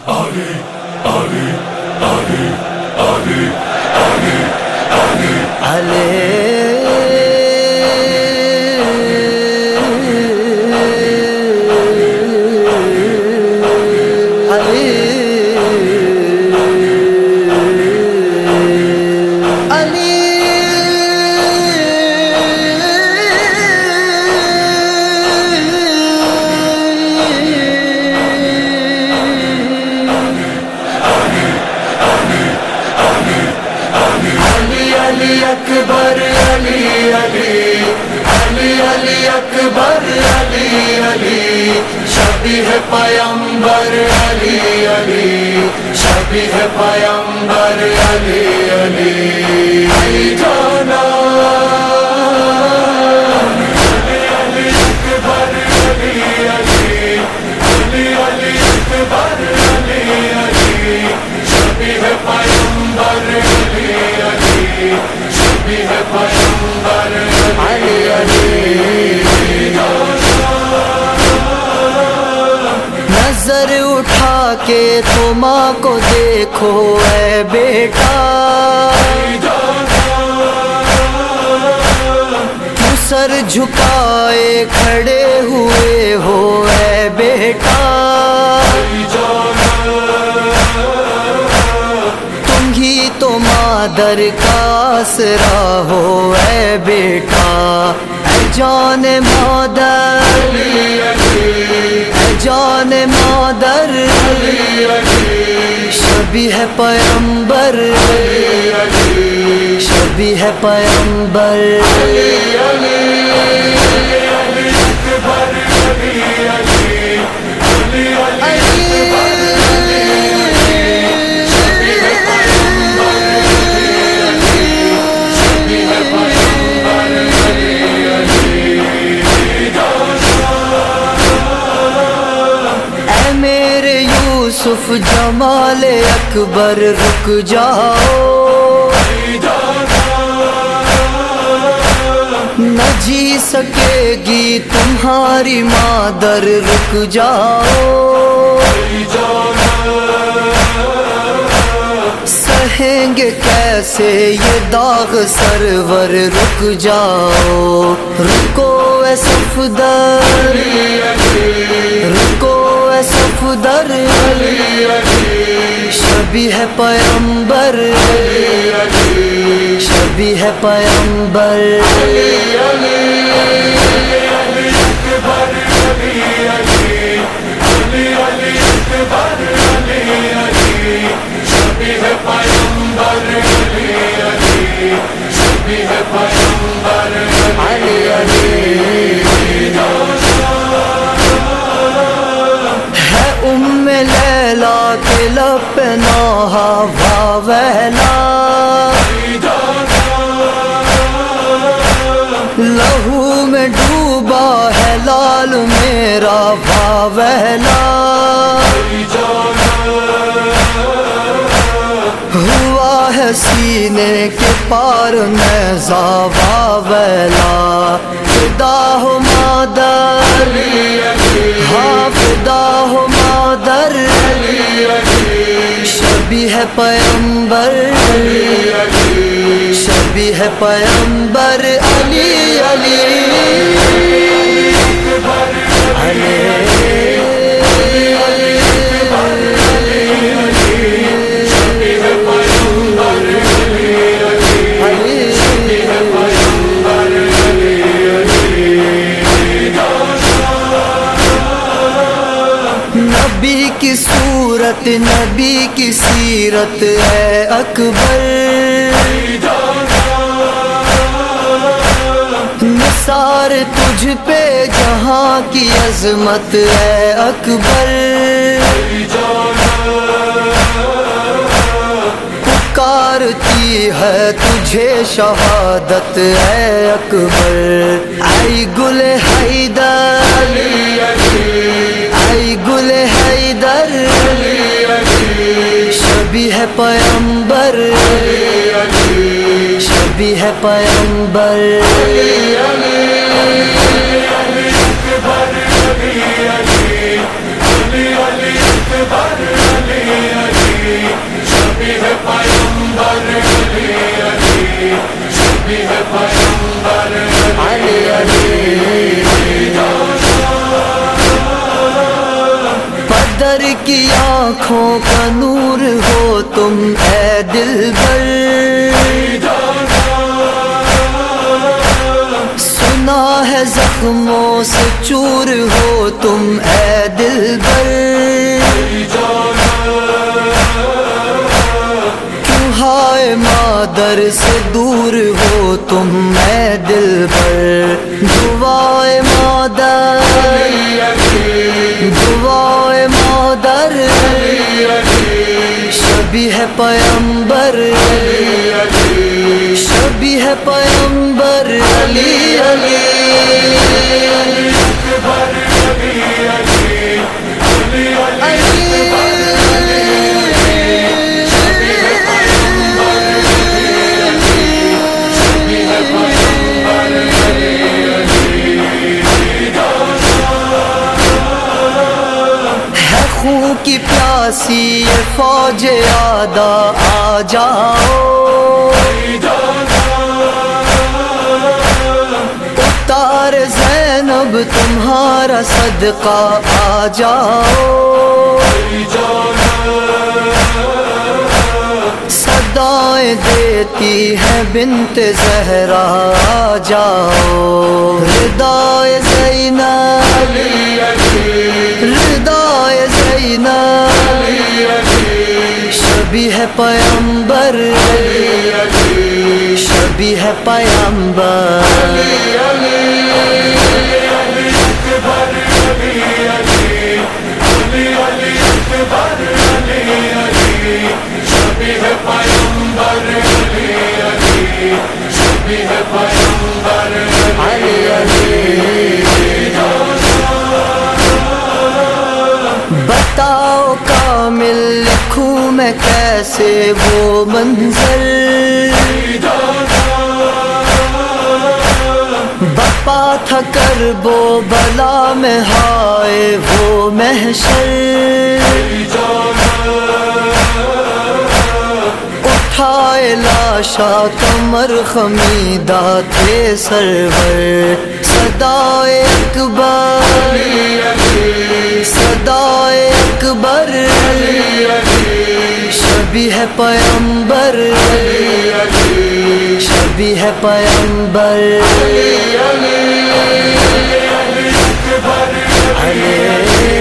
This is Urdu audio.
Ali, Ali, Ali, Ali, Ali, Ali, اکبر علی علی علی علی اکبر علی علی شبیہ پیمبر علی علی شبیہ پیمبر علی علی علی جانا علی علی اکبر علی علی علی علی اکبر علی علی شبیہ پیمبر علی علی شبیہ پیمبر علی علی نظر اٹھا کے تو ماں کو دیکھو اے بیٹا کیوں سر جھکائے کھڑے ہوئے ہو اے بیٹا تو مادر کا آسرا ہو اے بیٹا اے جان مادر اے جان مادر شبیہ پیمبر شبیہ پیمبر یوسف جمال اکبر رک جاؤ نہ جی سکے گی تمہاری مادر رک جاؤ سہیں گے کیسے یہ داغ سرور رک جاؤ رکو اے صفدر رکو اے صفدر شبیہ پیمبر شبیہ پیمبر لیلا کے لب پہ نوحہ واویلا لہو میں ڈوبا ہے لال میرا واویلا ہوا ہے سینے کے پار میں واویلا فدا ہو مادر ہاں فدا ہو مادر شبیہ پیمبر شبیہ پیمبر علی علی نبی کی صورت نبی کی سیرت ہے اکبر نثار تجھ پہ جہاں کی عظمت ہے اکبر پکارتی ہے تجھے شہادت ہے اکبر آئی گل حیدر آئی گل حیدر شبیہ پیمبر شبیہ پیمبر علی در کی آنکھوں کا نور ہو تم اے دلبر، سنا ہے زخموں سے چور ہو تم اے دلبر، کیوں ہائے مادر سے دور ہو تم اے دلبر، دعائے مادر دعائے مادر شبیہ پیمبر شبیہ پیمبر علی علی کی پیاسی یہ فوج آدھا آ جاؤ، اتار زینب تمہارا صدقہ آ جاؤ، صدائیں دیتی ہے بنت زہرا آ جاؤ، ردائے زینب ردائے زینب شبیہ پیمبر شبیہ پیمبر بتاؤ کامل لکھوں میں کیسے وہ منظر، بپا تھا کرب و بلا میں ہائے وہ محشر، اٹھائے لاشا کمر خمیدہ تھے سرور، صدائے اکبر صدائے اکبر شبیہ پیمبر شبیہ پیمبر علی